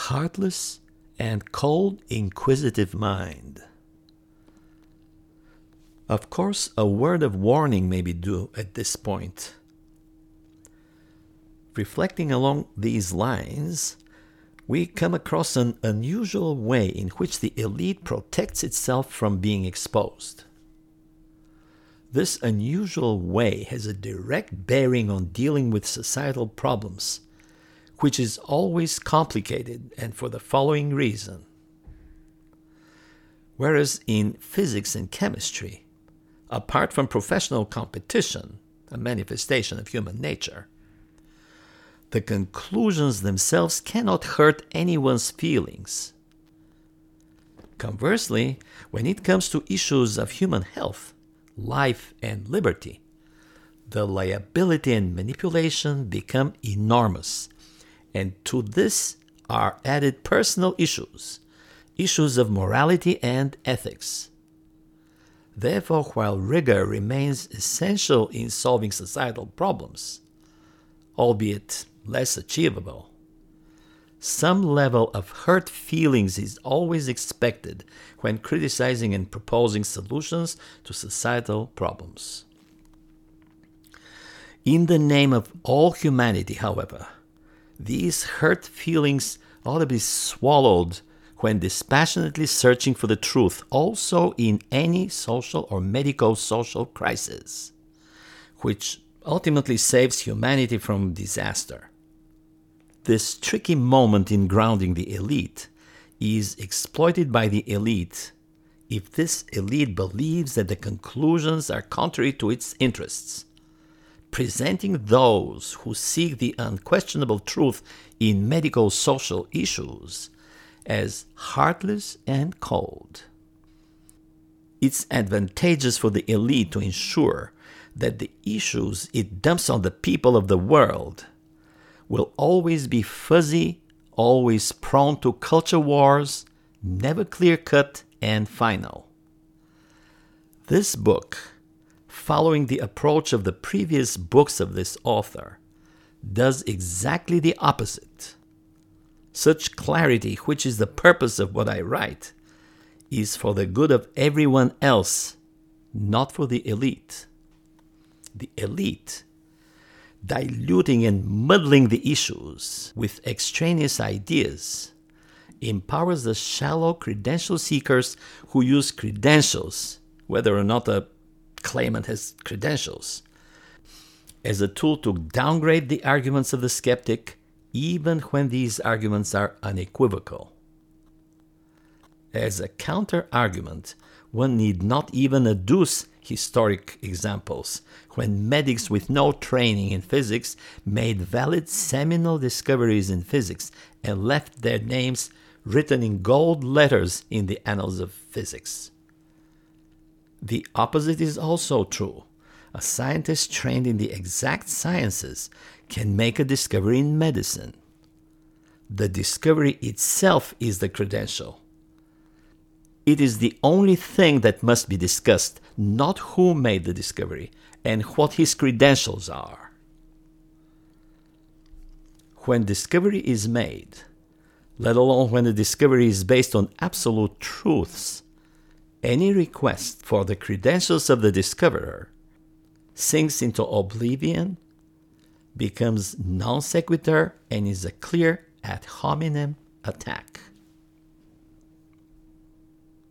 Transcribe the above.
heartless and cold, inquisitive mind. Of course, a word of warning may be due at this point. Reflecting along these lines, we come across an unusual way in which the elite protects itself from being exposed. This unusual way has a direct bearing on dealing with societal problems, which is always complicated, and for the following reason. Whereas in physics and chemistry, apart from professional competition, a manifestation of human nature, the conclusions themselves cannot hurt anyone's feelings. Conversely, when it comes to issues of human health, life, and liberty, the liability and manipulation become enormous, and to this are added personal issues of morality and ethics. Therefore, while rigor remains essential in solving societal problems, albeit less achievable, some level of hurt feelings is always expected when criticizing and proposing solutions to societal problems. In the name of all humanity, however, these hurt feelings ought to be swallowed when dispassionately searching for the truth, also in any social or medico-social crisis, which ultimately saves humanity from disaster. This tricky moment in grounding the elite is exploited by the elite if this elite believes that the conclusions are contrary to its interests, presenting those who seek the unquestionable truth in medico-social issues as heartless and cold. It's advantageous for the elite to ensure that the issues it dumps on the people of the world will always be fuzzy, always prone to culture wars, never clear-cut and final. This book, following the approach of the previous books of this author, does exactly the opposite. Such clarity, which is the purpose of what I write, is for the good of everyone else, not for the elite. The elite, diluting and muddling the issues with extraneous ideas, empowers the shallow credential seekers who use credentials, whether or not a claimant has credentials, as a tool to downgrade the arguments of the skeptic, even when these arguments are unequivocal. As a counter-argument, one need not even adduce historic examples when medics with no training in physics made valid seminal discoveries in physics and left their names written in gold letters in the annals of physics. The opposite is also true. A scientist trained in the exact sciences can make a discovery in medicine. The discovery itself is the credential. It is the only thing that must be discussed, not who made the discovery and what his credentials are. When discovery is made, let alone when the discovery is based on absolute truths, any request for the credentials of the discoverer sinks into oblivion, becomes non sequitur, and is a clear ad hominem attack.